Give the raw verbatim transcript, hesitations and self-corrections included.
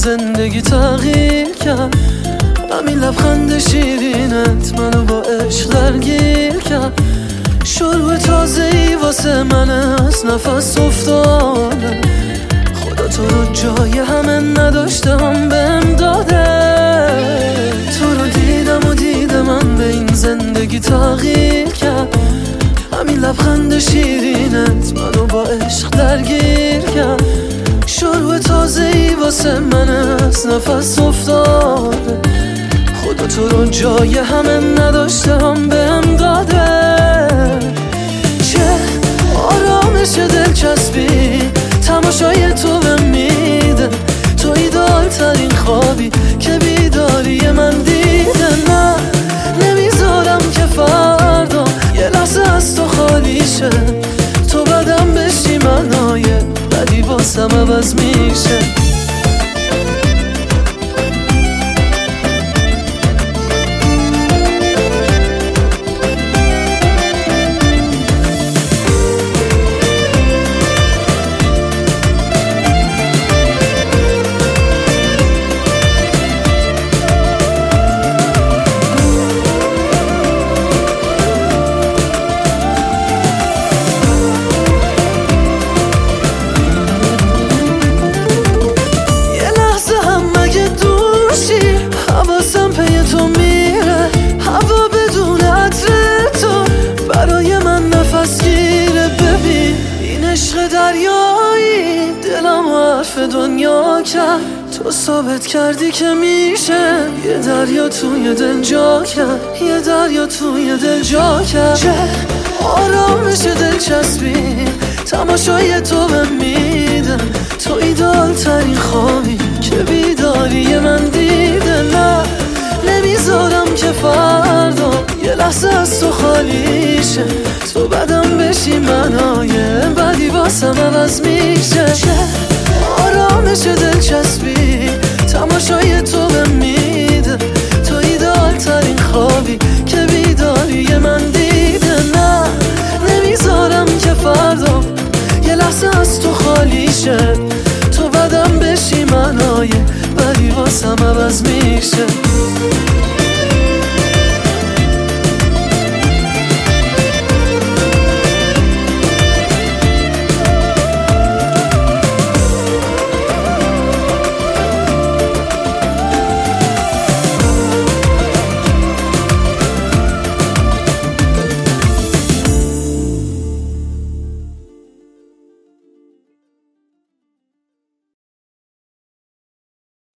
زندگی تغییر کرد. همین لبخند شیرینت منو با عشق درگیر کرد. شروع تازه‌ای واسه من از نفس افتاده. خدا تو رو جای همه نداشتم بهم داده. تو رو دیدم و دیدم من به این زندگی تغییر کرد. همین لبخند شیرینت منو با عشق درگیر کرد. شروع تازه‌ای واسه من از نفس افتاده. خدا تو رو جای همه نداشتم بهم داده. چه آرامش دلچسبی تماشای تو بهم میده. تو ایدال ترین خوابی که بیداری من دیده. نه نمیذارم که فردا یه لحظه از تو خالی شه. تو بدم بشی منای بدی واسم عوض میشه. حواسم پی تو میره. هوا بدون عطر تو برای من نفس گیره. ببین این عشق دریایی دلم حرف دنیا کرد. تو ثابت کردی که میشه یه دریا توی دل جا کرد. یه دریا توی دل جا کرد. چه آرامش دلچسبی تماشای تو بهم میده. تو ایدال ترین خوابی که بیداری من دیده. نه نمیذارم که فردا یه لحظه از تو خالی شه. تو بدم بشی منای بدی واسم عوض میشه. چه آرامش دلچسبی تماشای تو بهم میده. تو ایدال ترین خوابی که بیداری من دیده. نه نمیذارم که فردا یه لحظه از تو خالی شه.